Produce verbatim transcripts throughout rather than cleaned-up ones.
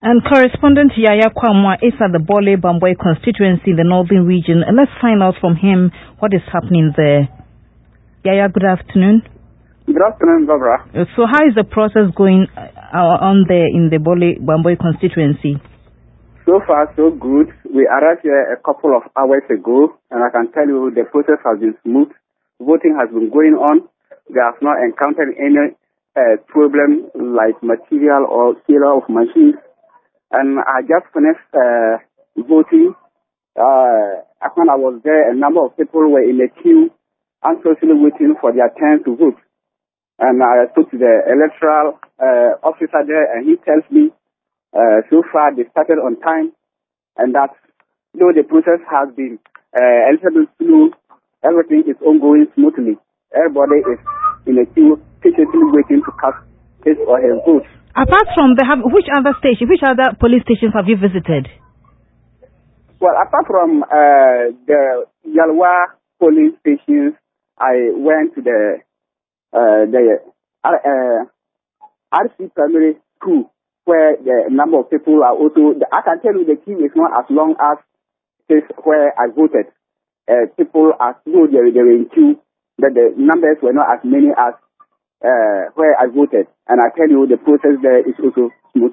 And correspondent Yaya Kwamwa is at the Bole Bamboi constituency in the northern region. And let's find out from him what is happening there. Yaya, good afternoon. Good afternoon, Barbara. So how is the process going uh, on there in the Bole Bamboi constituency? So far, so good. We arrived here a couple of hours ago, and I can tell you the process has been smooth. Voting has been going on. They have not encountered any uh, problem like material or failure of machines. And I just finished uh, voting. Uh, when I was there, a number of people were in a queue, anxiously waiting for their turn to vote. And I spoke to the electoral uh, officer there, and he tells me uh, so far they started on time, and that though the process has been uh, a little bit slow, everything is ongoing smoothly. Everybody is in a queue, patiently waiting to cast his or her vote. Apart from the, which other station, which other police stations have you visited? Well, apart from uh, the Yalwa police stations, I went to the uh, the uh, R C primary school, where the number of people are also. I can tell you the queue is not as long as this where I voted. Uh, people are slow; they were in queue, but the numbers were not as many as Uh, where I voted, and I tell you the process there is also smooth.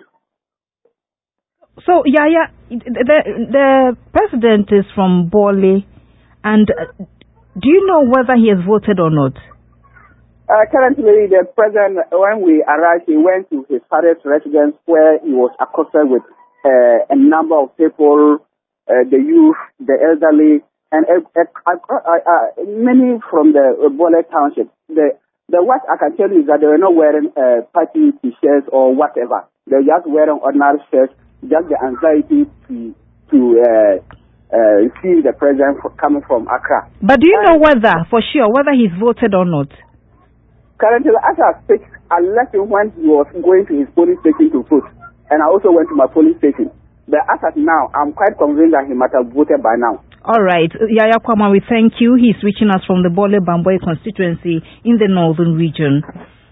So, yeah, yeah, the the president is from Bole, and uh, do you know whether he has voted or not? Uh, currently, the president, when we arrived, he went to his father's residence where he was accosted with uh, a number of people, uh, the youth, the elderly, and uh, uh, uh, uh, many from the uh, Bole township. The The what I can tell you is that they were not wearing uh, party t-shirts or whatever. They were just wearing ordinary shirts, just the anxiety to to uh, uh, see the president coming from Accra. But do you and know whether, for sure, whether he's voted or not? Currently, as I speak, I left him when he was going to his police station to vote. And I also went to my police station. But as of now, I'm quite convinced that he might have voted by now. All right. Yaya Kwamwa, we thank you. He's reaching us from the Bole Bamboi constituency in the northern region.